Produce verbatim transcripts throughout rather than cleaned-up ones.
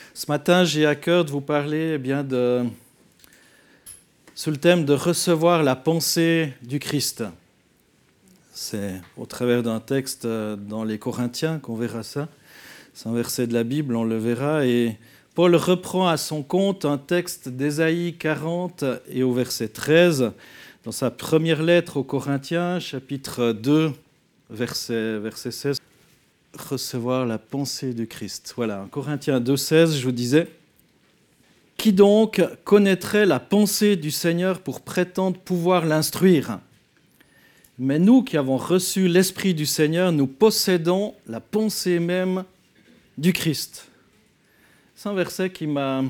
Ce matin, j'ai à cœur de vous parler eh bien, de, sous le thème de recevoir la pensée du Christ. C'est au travers d'un texte dans les Corinthiens qu'on verra ça. C'est un verset de la Bible, on le verra. Et Paul reprend à son compte un texte d'Ésaïe quarante et au verset treize, dans sa première lettre aux Corinthiens, chapitre deux, verset, verset seize. Recevoir la pensée du Christ. Voilà, Corinthiens deux, seize, je vous disais. Qui donc connaîtrait la pensée du Seigneur pour prétendre pouvoir l'instruire ? Mais nous qui avons reçu l'Esprit du Seigneur, nous possédons la pensée même du Christ. C'est un verset qui m'a,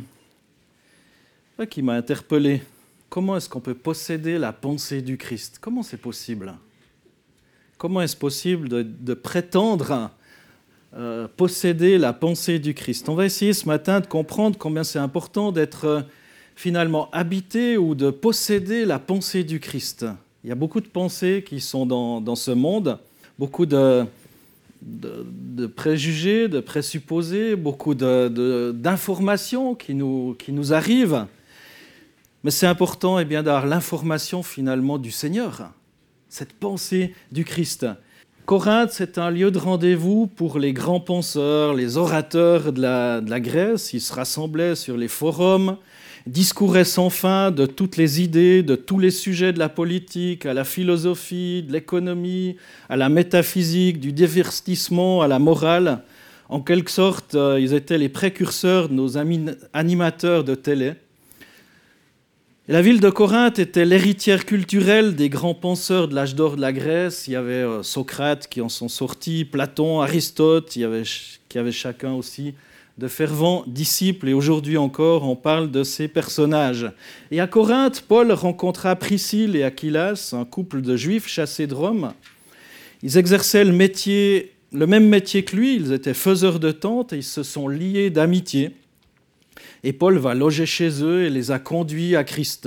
qui m'a interpellé. Comment est-ce qu'on peut posséder la pensée du Christ ? Comment c'est possible ? Comment est-ce possible de, de prétendre euh, posséder la pensée du Christ ? On va essayer ce matin de comprendre combien c'est important d'être euh, finalement habité ou de posséder la pensée du Christ. Il y a beaucoup de pensées qui sont dans, dans ce monde, beaucoup de, de, de préjugés, de présupposés, beaucoup de, de, d'informations qui nous, qui nous arrivent. Mais c'est important eh bien, d'avoir l'information finalement du Seigneur, cette pensée du Christ. Corinthe, c'est un lieu de rendez-vous pour les grands penseurs, les orateurs de la, de la Grèce. Ils se rassemblaient sur les forums, discouraient sans fin de toutes les idées, de tous les sujets de la politique, à la philosophie, de l'économie, à la métaphysique, du divertissement, à la morale. En quelque sorte, ils étaient les précurseurs de nos animateurs de télé. Et la ville de Corinthe était l'héritière culturelle des grands penseurs de l'âge d'or de la Grèce. Il y avait Socrate qui en sont sortis, Platon, Aristote, il y avait, qui avaient chacun aussi de fervents disciples. Et aujourd'hui encore, on parle de ces personnages. Et à Corinthe, Paul rencontra Priscille et Aquilas, un couple de juifs chassés de Rome. Ils exerçaient le, métier, le même métier que lui, ils étaient faiseurs de tentes et ils se sont liés d'amitié. Et Paul va loger chez eux et les a conduits à Christ.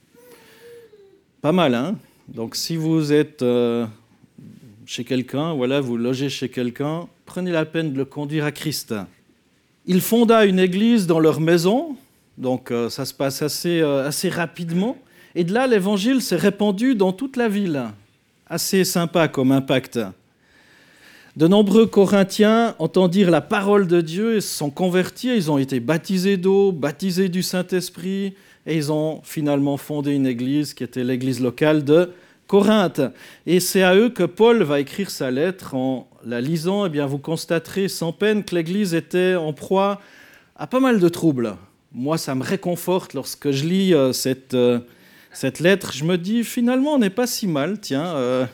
Pas mal, hein ? Donc si vous êtes euh, chez quelqu'un, voilà, vous logez chez quelqu'un, prenez la peine de le conduire à Christ. Il fonda une église dans leur maison, donc euh, ça se passe assez, euh, assez rapidement. Et de là, l'évangile s'est répandu dans toute la ville. Assez sympa comme impact. De nombreux Corinthiens entendirent la parole de Dieu et se sont convertis. Ils ont été baptisés d'eau, baptisés du Saint-Esprit et ils ont finalement fondé une église qui était l'église locale de Corinthe. Et c'est à eux que Paul va écrire sa lettre. En la lisant, eh bien, vous constaterez sans peine que l'église était en proie à pas mal de troubles. Moi, ça me réconforte lorsque je lis euh, cette, euh, cette lettre. Je me dis, finalement, on n'est pas si mal, tiens. Euh...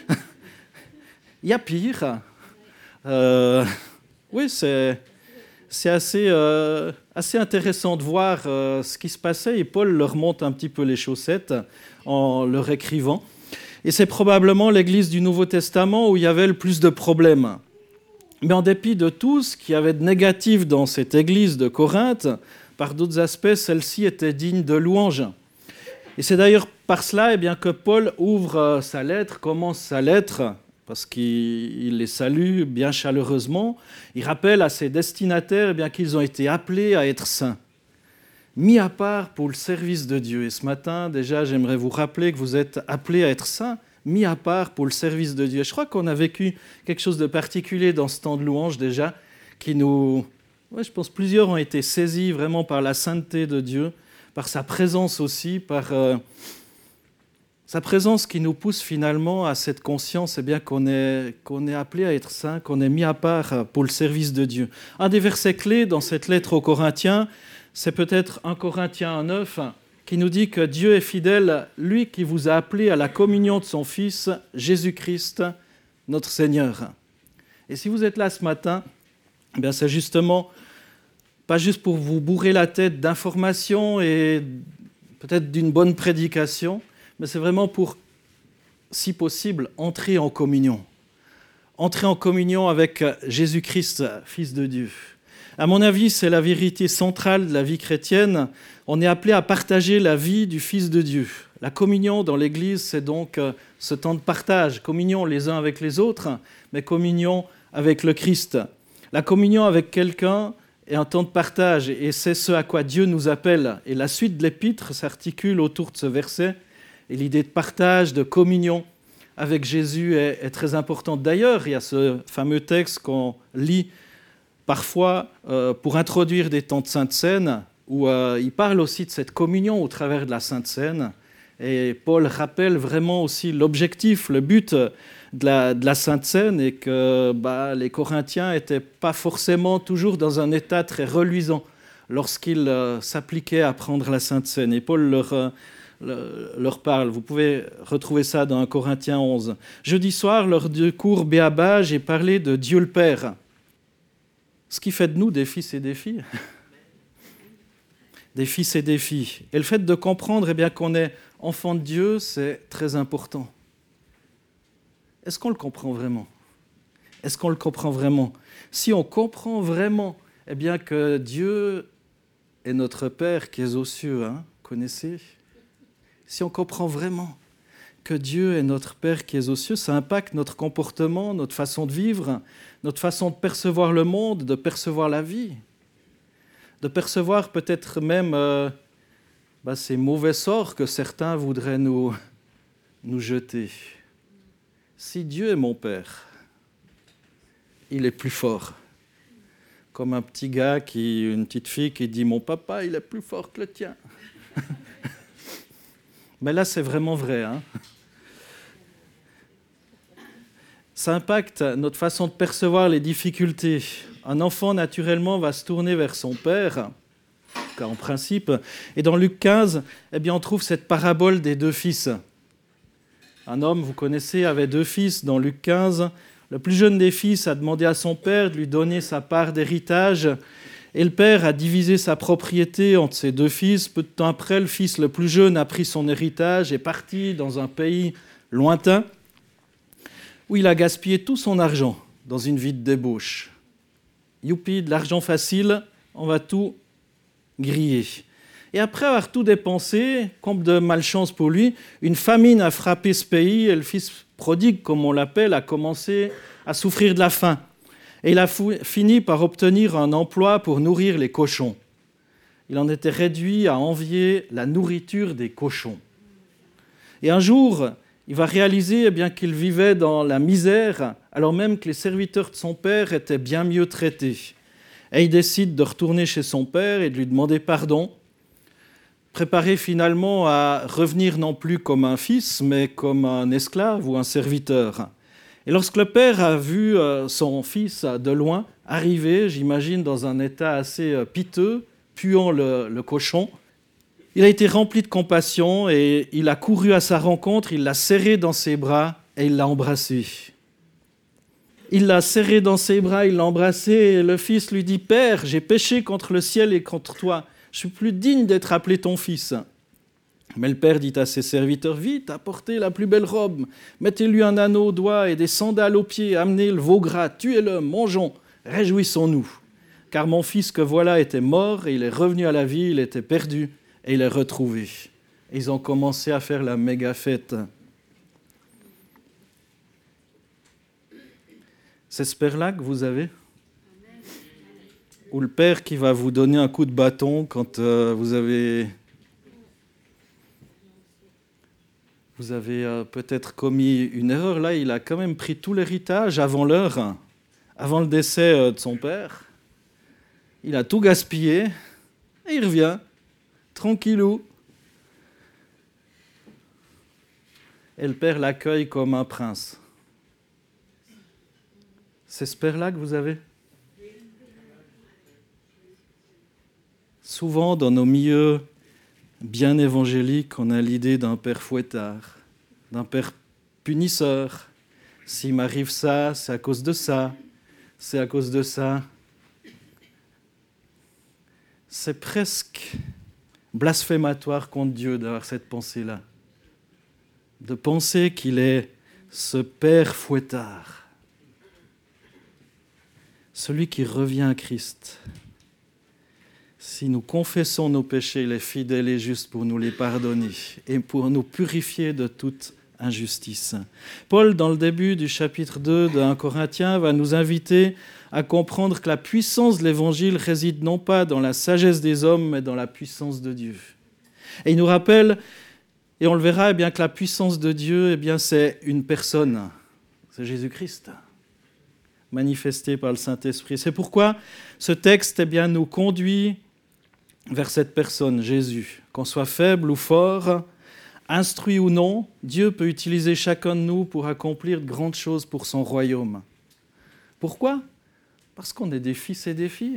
Il y a pire. Euh, oui, c'est, c'est assez, euh, assez intéressant de voir euh, ce qui se passait et Paul leur monte un petit peu les chaussettes en leur écrivant. Et c'est probablement l'église du Nouveau Testament où il y avait le plus de problèmes. Mais en dépit de tout ce qu'il y avait de négatif dans cette église de Corinthe, par d'autres aspects, celle-ci était digne de louange. Et c'est d'ailleurs par cela eh bien, que Paul ouvre sa lettre, commence sa lettre, parce qu'il les salue bien chaleureusement. Il rappelle à ses destinataires eh bien, qu'ils ont été appelés à être saints, mis à part pour le service de Dieu. Et ce matin, déjà, j'aimerais vous rappeler que vous êtes appelés à être saints, mis à part pour le service de Dieu. Et je crois qu'on a vécu quelque chose de particulier dans ce temps de louange déjà, qui nous... Ouais, je pense que plusieurs ont été saisis vraiment par la sainteté de Dieu, par sa présence aussi, par... Euh, Sa présence qui nous pousse finalement à cette conscience eh bien, qu'on est, qu'on est appelé à être saint, qu'on est mis à part pour le service de Dieu. Un des versets clés dans cette lettre aux Corinthiens, c'est peut-être un Corinthiens neuf, qui nous dit que Dieu est fidèle, lui qui vous a appelé à la communion de son Fils, Jésus-Christ, notre Seigneur. Et si vous êtes là ce matin, eh bien, c'est justement pas juste pour vous bourrer la tête d'informations et peut-être d'une bonne prédication, mais c'est vraiment pour, si possible, entrer en communion. Entrer en communion avec Jésus-Christ, Fils de Dieu. À mon avis, c'est la vérité centrale de la vie chrétienne. On est appelé à partager la vie du Fils de Dieu. La communion dans l'Église, c'est donc ce temps de partage. Communion les uns avec les autres, mais communion avec le Christ. La communion avec quelqu'un et un temps de partage. Et c'est ce à quoi Dieu nous appelle. Et la suite de l'épître s'articule autour de ce verset. Et l'idée de partage, de communion avec Jésus est, est très importante. D'ailleurs, il y a ce fameux texte qu'on lit parfois euh, pour introduire des temps de Sainte Seine, où euh, il parle aussi de cette communion au travers de la Sainte Seine. Et Paul rappelle vraiment aussi l'objectif, le but de la, de la Sainte Seine, et que bah, les Corinthiens n'étaient pas forcément toujours dans un état très reluisant lorsqu'ils euh, s'appliquaient à prendre la Sainte Seine. Et Paul leur, euh, leur parle. Vous pouvez retrouver ça dans un Corinthiens onze. Jeudi soir, lors du cours Béaba, j'ai parlé de Dieu le Père. Ce qui fait de nous des fils et des filles. Des fils et des filles. Et le fait de comprendre eh bien, qu'on est enfant de Dieu, c'est très important. Est-ce qu'on le comprend vraiment ? Est-ce qu'on le comprend vraiment ? Si on comprend vraiment eh bien, que Dieu est notre Père qui est aux cieux, hein, connaissez ? Si on comprend vraiment que Dieu est notre Père qui est aux cieux, ça impacte notre comportement, notre façon de vivre, notre façon de percevoir le monde, de percevoir la vie, de percevoir peut-être même euh, bah, ces mauvais sorts que certains voudraient nous, nous jeter. Si Dieu est mon Père, il est plus fort. Comme un petit gars, qui, une petite fille qui dit « Mon papa, il est plus fort que le tien ». Mais là, c'est vraiment vrai. Hein. Ça impacte notre façon de percevoir les difficultés. Un enfant, naturellement, va se tourner vers son père, en principe. Et dans Luc quinze, eh bien, on trouve cette parabole des deux fils. Un homme, vous connaissez, avait deux fils dans Luc quinze. Le plus jeune des fils a demandé à son père de lui donner sa part d'héritage. Et le père a divisé sa propriété entre ses deux fils. Peu de temps après, le fils le plus jeune a pris son héritage et est parti dans un pays lointain où il a gaspillé tout son argent dans une vie de débauche. Youpi, de l'argent facile, on va tout griller. Et après avoir tout dépensé, comble de malchance pour lui, une famine a frappé ce pays et le fils prodigue, comme on l'appelle, a commencé à souffrir de la faim. Et il a fini par obtenir un emploi pour nourrir les cochons. Il en était réduit à envier la nourriture des cochons. Et un jour, il va réaliser eh bien, qu'il vivait dans la misère, alors même que les serviteurs de son père étaient bien mieux traités. Et il décide de retourner chez son père et de lui demander pardon, préparé finalement à revenir non plus comme un fils, mais comme un esclave ou un serviteur. Et lorsque le père a vu son fils de loin arriver, j'imagine dans un état assez piteux, puant le, le cochon, il a été rempli de compassion et il a couru à sa rencontre, il l'a serré dans ses bras et il l'a embrassé. Il l'a serré dans ses bras, il l'a embrassé et le fils lui dit « Père, j'ai péché contre le ciel et contre toi, je suis plus digne d'être appelé ton fils. » Mais le père dit à ses serviteurs « Vite, apportez la plus belle robe, mettez-lui un anneau au doigt et des sandales aux pieds, amenez le veau gras, tuez-le, mangeons, réjouissons-nous. Car mon fils que voilà était mort et il est revenu à la vie, il était perdu et il est retrouvé. » Et ils ont commencé à faire la méga fête. C'est ce père-là que vous avez ? Ou le père qui va vous donner un coup de bâton quand euh, vous avez... Vous avez euh, peut-être commis une erreur. Là, il a quand même pris tout l'héritage avant l'heure, avant le décès euh, de son père. Il a tout gaspillé et il revient, tranquillou. Et le père l'accueille comme un prince. C'est ce père-là que vous avez ? Souvent, dans nos milieux bien évangéliques, on a l'idée d'un père fouettard, d'un père punisseur. S'il m'arrive ça, c'est à cause de ça, c'est à cause de ça. C'est presque blasphématoire contre Dieu d'avoir cette pensée-là, de penser qu'il est ce père fouettard, celui qui revient à Christ. Si nous confessons nos péchés, il est fidèle et juste pour nous les pardonner et pour nous purifier de toute injustice. Paul, dans le début du chapitre deux de premier Corinthiens, va nous inviter à comprendre que la puissance de l'Évangile réside non pas dans la sagesse des hommes, mais dans la puissance de Dieu. Et il nous rappelle, et on le verra, eh bien, que la puissance de Dieu, eh bien, c'est une personne, c'est Jésus-Christ, manifesté par le Saint-Esprit. C'est pourquoi ce texte eh bien, nous conduit vers cette personne, Jésus. Qu'on soit faible ou fort, instruit ou non, Dieu peut utiliser chacun de nous pour accomplir de grandes choses pour son royaume. Pourquoi ? Parce qu'on est des fils et des filles.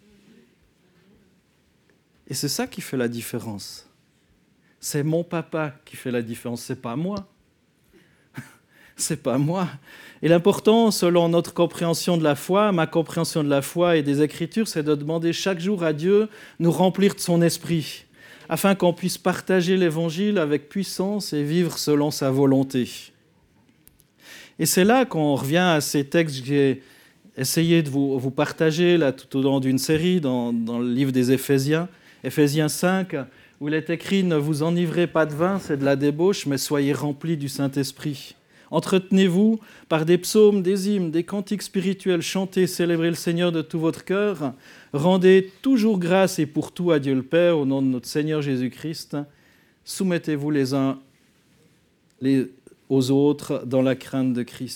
Et c'est ça qui fait la différence. C'est mon papa qui fait la différence, c'est pas moi. C'est pas moi. Et l'important, selon notre compréhension de la foi, ma compréhension de la foi et des Écritures, c'est de demander chaque jour à Dieu de nous remplir de son esprit, afin qu'on puisse partager l'Évangile avec puissance et vivre selon sa volonté. Et c'est là qu'on revient à ces textes que j'ai essayé de vous, vous partager là, tout au long d'une série dans, dans le livre des Éphésiens, Éphésiens cinq, où il est écrit « Ne vous enivrez pas de vin, c'est de la débauche, mais soyez remplis du Saint-Esprit. Entretenez-vous par des psaumes, des hymnes, des cantiques spirituels, chantez, célébrez le Seigneur de tout votre cœur. Rendez toujours grâce et pour tout à Dieu le Père, au nom de notre Seigneur Jésus-Christ. Soumettez-vous les uns les, aux autres dans la crainte de Christ. »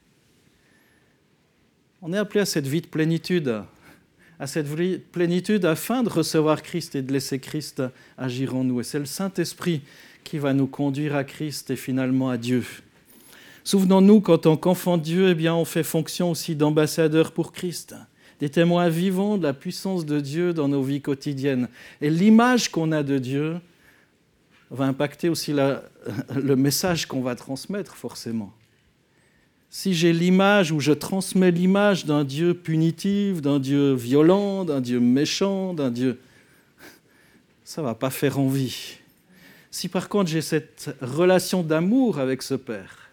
On est appelé à cette vie de plénitude, à cette vie de plénitude afin de recevoir Christ et de laisser Christ agir en nous. Et c'est le Saint-Esprit qui va nous conduire à Christ et finalement à Dieu. Souvenons-nous qu'en tant qu'enfants de Dieu, eh bien, on fait fonction aussi d'ambassadeurs pour Christ, des témoins vivants de la puissance de Dieu dans nos vies quotidiennes. Et l'image qu'on a de Dieu va impacter aussi la, le message qu'on va transmettre forcément. Si j'ai l'image ou je transmets l'image d'un Dieu punitif, d'un Dieu violent, d'un Dieu méchant, d'un Dieu... ça ne va pas faire envie. Si par contre j'ai cette relation d'amour avec ce Père,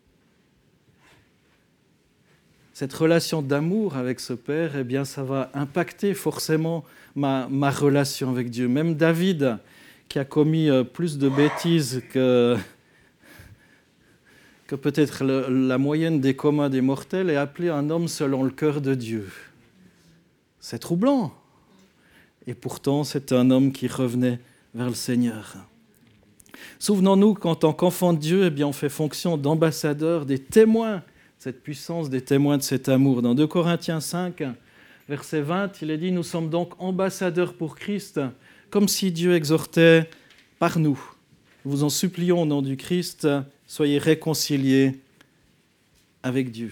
cette relation d'amour avec ce Père, eh bien, ça va impacter forcément ma, ma relation avec Dieu. Même David, qui a commis plus de bêtises que, que peut-être le, la moyenne des communs des mortels, est appelé un homme selon le cœur de Dieu. C'est troublant. Et pourtant, c'est un homme qui revenait vers le Seigneur. Souvenons-nous qu'en tant qu'enfants de Dieu, eh bien, on fait fonction d'ambassadeurs, des témoins, cette puissance des témoins de cet amour. Dans deux Corinthiens cinq, verset vingt, il est dit « Nous sommes donc ambassadeurs pour Christ, comme si Dieu exhortait par nous. Nous vous en supplions au nom du Christ, soyez réconciliés avec Dieu. »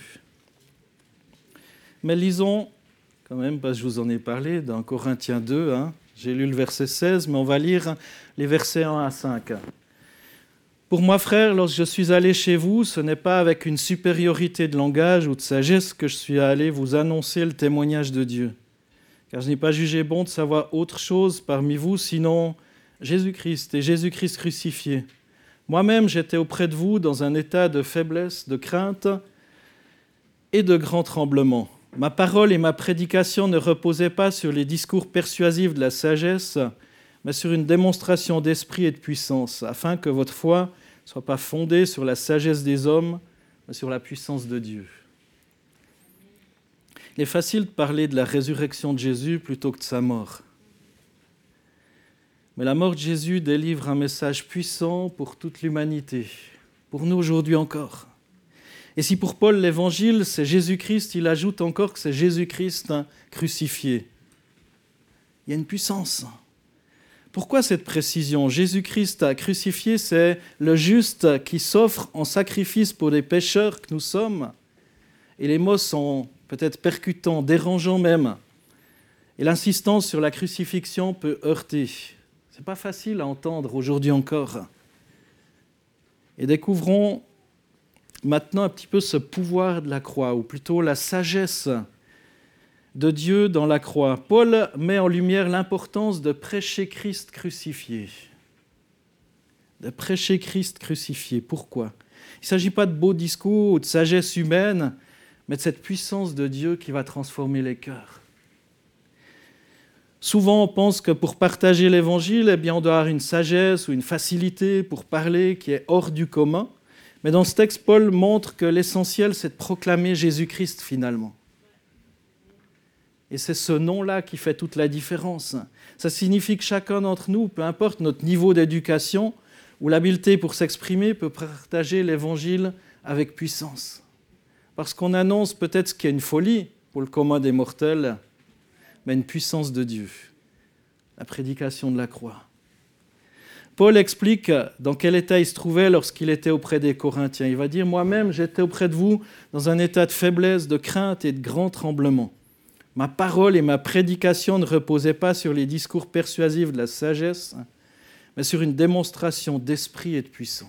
Mais lisons, quand même, parce que je vous en ai parlé, dans Corinthiens deux, hein, j'ai lu le verset seize, mais on va lire les versets un à cinq. Pour moi, frère, lorsque je suis allé chez vous, ce n'est pas avec une supériorité de langage ou de sagesse que je suis allé vous annoncer le témoignage de Dieu. Car je n'ai pas jugé bon de savoir autre chose parmi vous, sinon Jésus-Christ et Jésus-Christ crucifié. Moi-même, j'étais auprès de vous dans un état de faiblesse, de crainte et de grand tremblement. Ma parole et ma prédication ne reposaient pas sur les discours persuasifs de la sagesse, mais sur une démonstration d'esprit et de puissance, afin que votre foi ne soit pas fondée sur la sagesse des hommes, mais sur la puissance de Dieu. Il est facile de parler de la résurrection de Jésus plutôt que de sa mort. Mais la mort de Jésus délivre un message puissant pour toute l'humanité, pour nous aujourd'hui encore. Et si pour Paul, l'Évangile, c'est Jésus-Christ, il ajoute encore que c'est Jésus-Christ crucifié. Il y a une puissance. Pourquoi cette précision ? Jésus-Christ crucifié, c'est le juste qui s'offre en sacrifice pour les pécheurs que nous sommes. Et les mots sont peut-être percutants, dérangeants même. Et l'insistance sur la crucifixion peut heurter. Ce n'est pas facile à entendre aujourd'hui encore. Et découvrons maintenant un petit peu ce pouvoir de la croix, ou plutôt la sagesse de Dieu dans la croix. Paul met en lumière l'importance de prêcher Christ crucifié. De prêcher Christ crucifié. Pourquoi ? Il ne s'agit pas de beaux discours ou de sagesse humaine, mais de cette puissance de Dieu qui va transformer les cœurs. Souvent, on pense que pour partager l'Évangile, eh bien, on doit avoir une sagesse ou une facilité pour parler qui est hors du commun. Mais dans ce texte, Paul montre que l'essentiel, c'est de proclamer Jésus-Christ finalement. Et c'est ce nom-là qui fait toute la différence. Ça signifie que chacun d'entre nous, peu importe notre niveau d'éducation ou l'habileté pour s'exprimer, peut partager l'Évangile avec puissance. Parce qu'on annonce peut-être ce qui est une folie pour le commun des mortels, mais une puissance de Dieu, la prédication de la croix. Paul explique dans quel état il se trouvait lorsqu'il était auprès des Corinthiens. Il va dire « Moi-même, j'étais auprès de vous dans un état de faiblesse, de crainte et de grand tremblement. Ma parole et ma prédication ne reposaient pas sur les discours persuasifs de la sagesse, mais sur une démonstration d'esprit et de puissance. »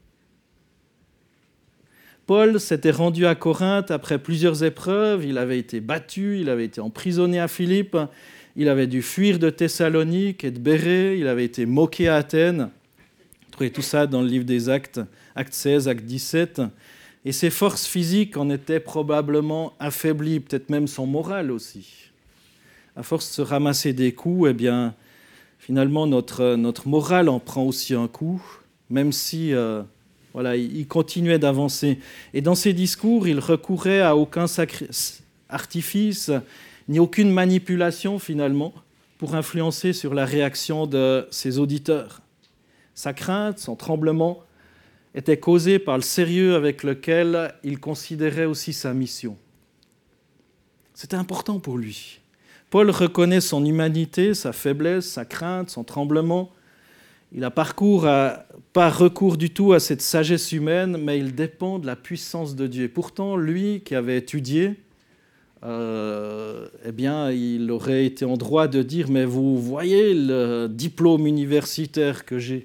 Paul s'était rendu à Corinthe après plusieurs épreuves. Il avait été battu, il avait été emprisonné à Philippe, il avait dû fuir de Thessalonique et de Bérée, il avait été moqué à Athènes. Vous trouvez tout ça dans le livre des Actes, Actes seize, Actes dix-sept. Et ses forces physiques en étaient probablement affaiblies, peut-être même son moral aussi. À force de se ramasser des coups, eh bien, finalement, notre, notre morale en prend aussi un coup, même si euh, voilà, il continuait d'avancer. Et dans ses discours, il recourait à aucun sacri- artifice, ni aucune manipulation, finalement, pour influencer sur la réaction de ses auditeurs. Sa crainte, son tremblement, était causé par le sérieux avec lequel il considérait aussi sa mission. C'était important pour lui. Paul reconnaît son humanité, sa faiblesse, sa crainte, son tremblement. Il a parcours à, pas recours du tout à cette sagesse humaine, mais il dépend de la puissance de Dieu. Et pourtant, lui qui avait étudié, euh, eh bien, il aurait été en droit de dire « Mais vous voyez le diplôme universitaire que j'ai ?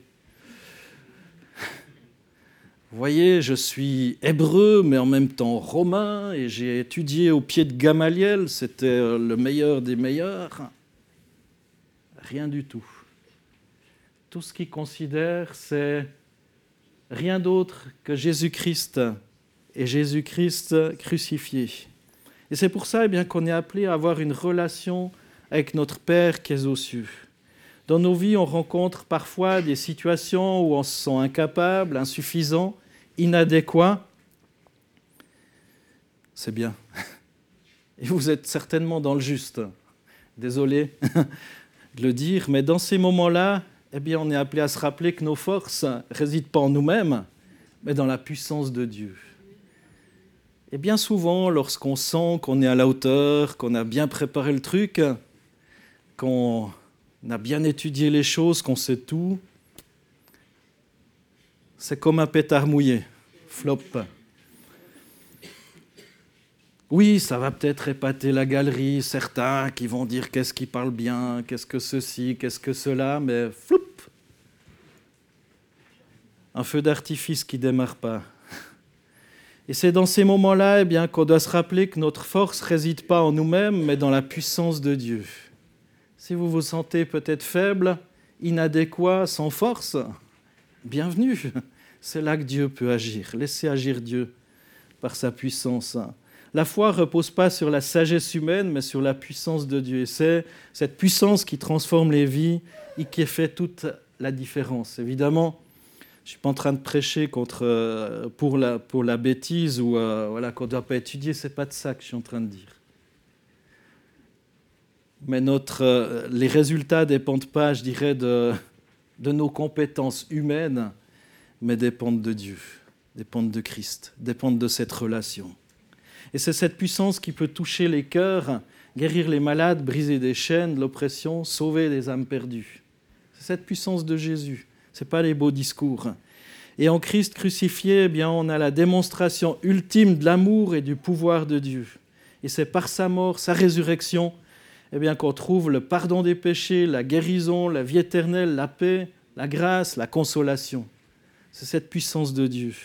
Vous voyez, je suis hébreu, mais en même temps romain, et j'ai étudié au pied de Gamaliel, c'était le meilleur des meilleurs. » Rien du tout. Tout ce qu'il considère, c'est rien d'autre que Jésus-Christ et Jésus-Christ crucifié. Et c'est pour ça eh bien, qu'on est appelé à avoir une relation avec notre Père qui est aux cieux. Dans nos vies, on rencontre parfois des situations où on se sent incapable, insuffisant, inadéquat. C'est bien. Et vous êtes certainement dans le juste. Désolé de le dire, mais dans ces moments-là, eh bien, on est appelé à se rappeler que nos forces ne résident pas en nous-mêmes, mais dans la puissance de Dieu. Et bien souvent, lorsqu'on sent qu'on est à la hauteur, qu'on a bien préparé le truc, qu'on a bien étudié les choses, qu'on sait tout, c'est comme un pétard mouillé, flop. Oui, ça va peut-être épater la galerie, certains qui vont dire qu'est-ce qui parle bien, qu'est-ce que ceci, qu'est-ce que cela, mais floup, un feu d'artifice qui ne démarre pas. Et c'est dans ces moments-là eh bien, qu'on doit se rappeler que notre force ne réside pas en nous-mêmes, mais dans la puissance de Dieu. Si vous vous sentez peut-être faible, inadéquat, sans force, bienvenue. C'est là que Dieu peut agir. Laissez agir Dieu par sa puissance. La foi ne repose pas sur la sagesse humaine, mais sur la puissance de Dieu. Et c'est cette puissance qui transforme les vies et qui fait toute la différence. Évidemment, je ne suis pas en train de prêcher contre, euh, pour, la, pour la bêtise ou euh, voilà, qu'on ne doit pas étudier. Ce n'est pas de ça que je suis en train de dire. Mais notre, euh, les résultats ne dépendent pas, je dirais, de, de nos compétences humaines, mais dépendent de Dieu, dépendent de Christ, dépendent de cette relation. Et c'est cette puissance qui peut toucher les cœurs, guérir les malades, briser des chaînes, l'oppression, sauver des âmes perdues. C'est cette puissance de Jésus. Ce n'est pas les beaux discours. Et en Christ crucifié, eh bien, on a la démonstration ultime de l'amour et du pouvoir de Dieu. Et c'est par sa mort, sa résurrection, eh bien, qu'on trouve le pardon des péchés, la guérison, la vie éternelle, la paix, la grâce, la consolation. C'est cette puissance de Dieu.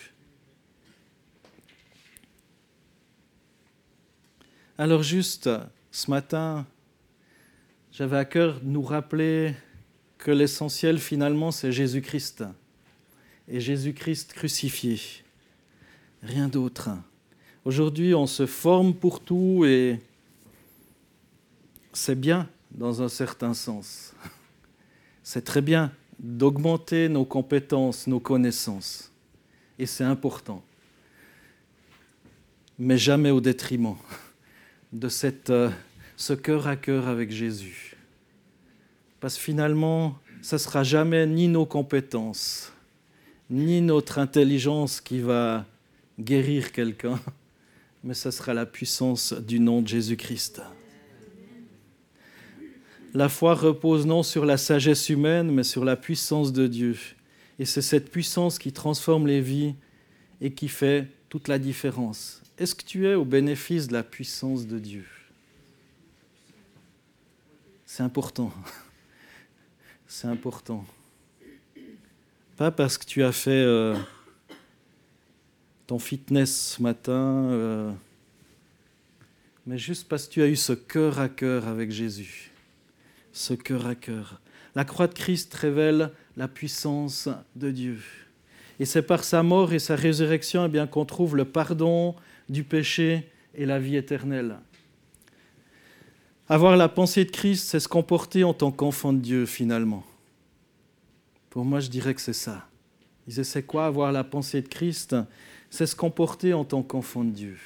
Alors juste, ce matin, j'avais à cœur de nous rappeler que l'essentiel, finalement, c'est Jésus-Christ. Et Jésus-Christ crucifié. Rien d'autre. Aujourd'hui, on se forme pour tout et c'est bien dans un certain sens. C'est très bien d'augmenter nos compétences, nos connaissances. et c'est important. Mais jamais au détriment de cette, euh, ce cœur à cœur avec Jésus. Parce que finalement, ça ne sera jamais ni nos compétences, ni notre intelligence qui va guérir quelqu'un, mais ça sera la puissance du nom de Jésus-Christ. La foi repose non sur la sagesse humaine, mais sur la puissance de Dieu. Et c'est cette puissance qui transforme les vies et qui fait toute la différence. Est-ce que tu es au bénéfice de la puissance de Dieu? C'est important. C'est important. Pas parce que tu as fait euh, ton fitness ce matin, euh, mais juste parce que tu as eu ce cœur à cœur avec Jésus. Ce cœur à cœur. La croix de Christ révèle la puissance de Dieu. Et c'est par sa mort et sa résurrection eh bien, qu'on trouve le pardon du péché et la vie éternelle. Avoir la pensée de Christ, c'est se comporter en tant qu'enfant de Dieu, finalement. Pour moi, je dirais que c'est ça. Il disait, c'est quoi avoir la pensée de Christ? C'est se comporter en tant qu'enfant de Dieu.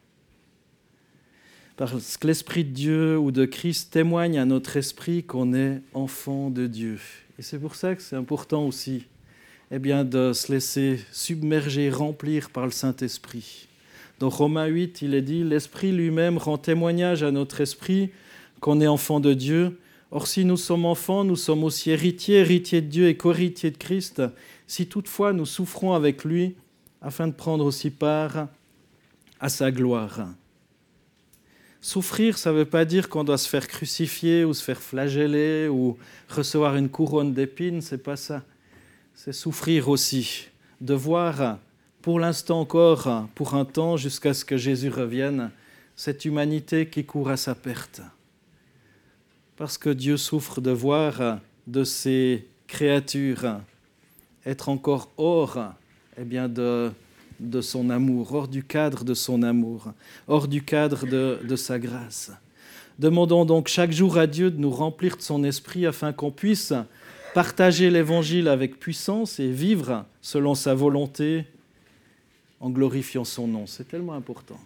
Parce que l'Esprit de Dieu ou de Christ témoigne à notre esprit qu'on est enfant de Dieu. Et c'est pour ça que c'est important aussi eh bien, de se laisser submerger, remplir par le Saint-Esprit. Dans Romains huit, il est dit « L'Esprit lui-même rend témoignage à notre esprit qu'on est enfant de Dieu. Or, si nous sommes enfants, nous sommes aussi héritiers, héritiers de Dieu et co-héritiers de Christ, si toutefois nous souffrons avec lui, afin de prendre aussi part à sa gloire. » Souffrir, ça ne veut pas dire qu'on doit se faire crucifier ou se faire flageller ou recevoir une couronne d'épines, ce n'est pas ça. C'est souffrir aussi, de voir pour l'instant encore, pour un temps, jusqu'à ce que Jésus revienne, cette humanité qui court à sa perte. Parce que Dieu souffre de voir de ses créatures être encore hors eh bien, de... de son amour, hors du cadre de son amour, hors du cadre de, de sa grâce. Demandons donc chaque jour à Dieu de nous remplir de son esprit afin qu'on puisse partager l'Évangile avec puissance et vivre selon sa volonté en glorifiant son nom. C'est tellement important.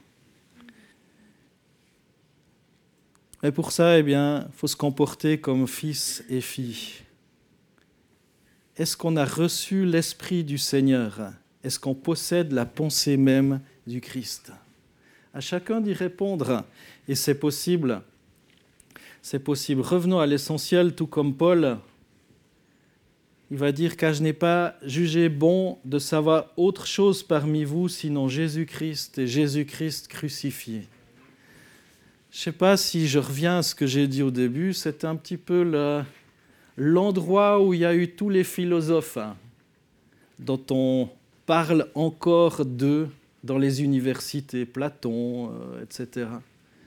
Et pour ça, eh bien, il faut se comporter comme fils et filles. Est-ce qu'on a reçu l'Esprit du Seigneur ? Est-ce qu'on possède la pensée même du Christ? À chacun d'y répondre, et c'est possible. C'est possible. Revenons à l'essentiel, tout comme Paul. Il va dire « Car je n'ai pas jugé bon de savoir autre chose parmi vous, sinon Jésus-Christ et Jésus-Christ crucifié. » Je ne sais pas si je reviens à ce que j'ai dit au début, c'est un petit peu le, l'endroit où il y a eu tous les philosophes hein, dont on parle encore d'eux dans les universités, Platon, euh, et cetera.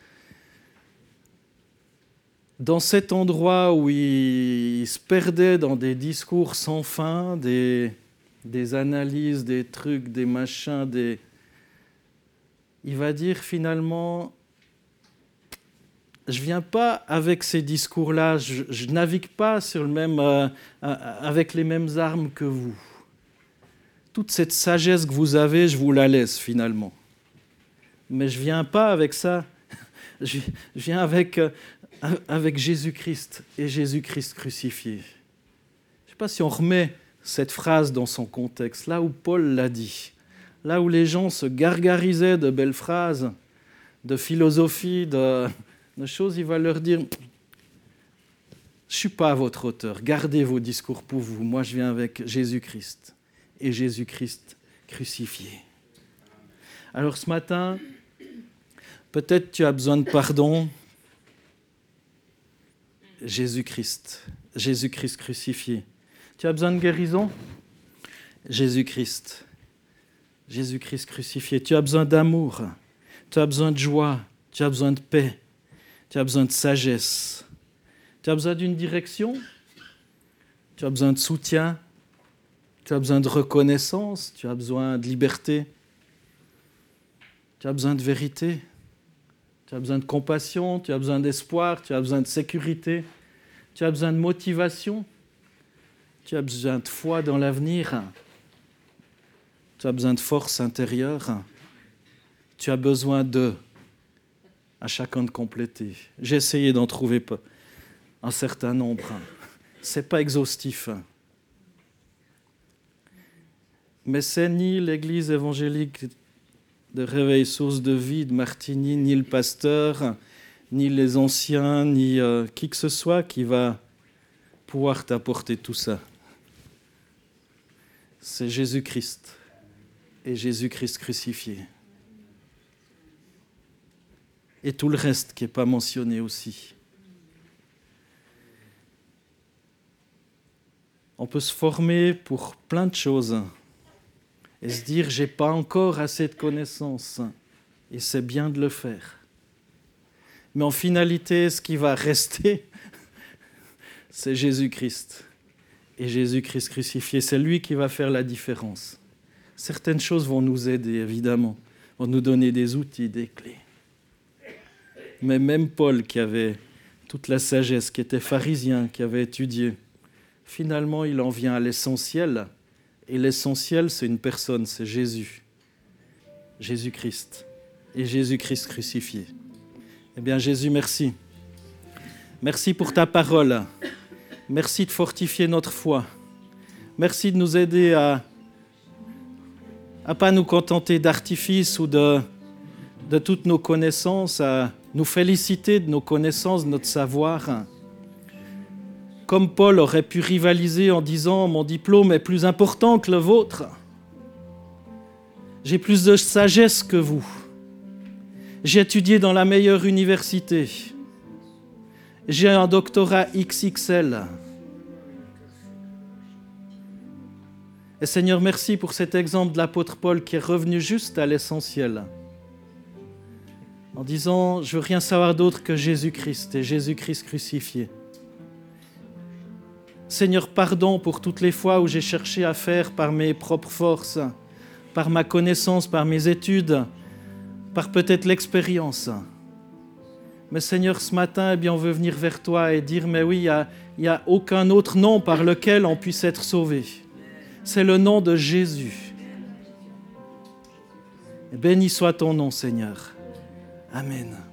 Dans cet endroit où il se perdait dans des discours sans fin, des, des analyses, des trucs, des machins, des... il va dire finalement, je ne viens pas avec ces discours-là, je, je navigue pas sur le même, euh, avec les mêmes armes que vous. Toute cette sagesse que vous avez, je vous la laisse finalement. Mais je ne viens pas avec ça. Je viens avec, avec Jésus-Christ et Jésus-Christ crucifié. Je ne sais pas si on remet cette phrase dans son contexte, là où Paul l'a dit, là où les gens se gargarisaient de belles phrases, de philosophie, de, de choses, il va leur dire « Je ne suis pas à votre hauteur, gardez vos discours pour vous, moi je viens avec Jésus-Christ. » et Jésus-Christ crucifié. Alors ce matin, peut-être tu as besoin de pardon. Jésus-Christ, Jésus-Christ crucifié. Tu as besoin de guérison? Jésus-Christ, Jésus-Christ crucifié. Tu as besoin d'amour, tu as besoin de joie, tu as besoin de paix, tu as besoin de sagesse. Tu as besoin d'une direction, tu as besoin de soutien, tu as besoin de reconnaissance, tu as besoin de liberté, tu as besoin de vérité, tu as besoin de compassion, tu as besoin d'espoir, tu as besoin de sécurité, tu as besoin de motivation, tu as besoin de foi dans l'avenir. tu as besoin de force intérieure, tu as besoin d'eux, à chacun de compléter. J'ai essayé d'en trouver un certain nombre. Ce n'est pas exhaustif. Mais c'est ni l'Église évangélique de Réveil Source de Vie de Martigny, ni le pasteur, ni les anciens, ni euh, qui que ce soit qui va pouvoir t'apporter tout ça. C'est Jésus-Christ et Jésus-Christ crucifié. Et tout le reste qui n'est pas mentionné aussi. On peut se former pour plein de choses et se dire « j'ai pas encore assez de connaissances » et c'est bien de le faire. Mais en finalité, ce qui va rester, c'est Jésus-Christ. Et Jésus-Christ crucifié, c'est lui qui va faire la différence. Certaines choses vont nous aider, évidemment, vont nous donner des outils, des clés. Mais même Paul, qui avait toute la sagesse, qui était pharisien, qui avait étudié, finalement, il en vient à l'essentiel. Et l'essentiel, c'est une personne, c'est Jésus. Jésus-Christ. Et Jésus-Christ crucifié. Eh bien, Jésus, merci. Merci pour ta parole. Merci de fortifier notre foi. Merci de nous aider à ne pas nous contenter d'artifices ou de, de toutes nos connaissances, à nous féliciter de nos connaissances, de notre savoir. Comme Paul aurait pu rivaliser en disant « Mon diplôme est plus important que le vôtre. J'ai plus de sagesse que vous. J'ai étudié dans la meilleure université. J'ai un doctorat X X L. » Et Seigneur, merci pour cet exemple de l'apôtre Paul qui est revenu juste à l'essentiel, en disant « Je veux rien savoir d'autre que Jésus-Christ et Jésus-Christ crucifié. » Seigneur, pardon pour toutes les fois où j'ai cherché à faire par mes propres forces, par ma connaissance, par mes études, par peut-être l'expérience. Mais Seigneur, ce matin, eh bien, on veut venir vers toi et dire, mais oui, il n'y a, a aucun autre nom par lequel on puisse être sauvé. C'est le nom de Jésus. Et béni soit ton nom, Seigneur. Amen.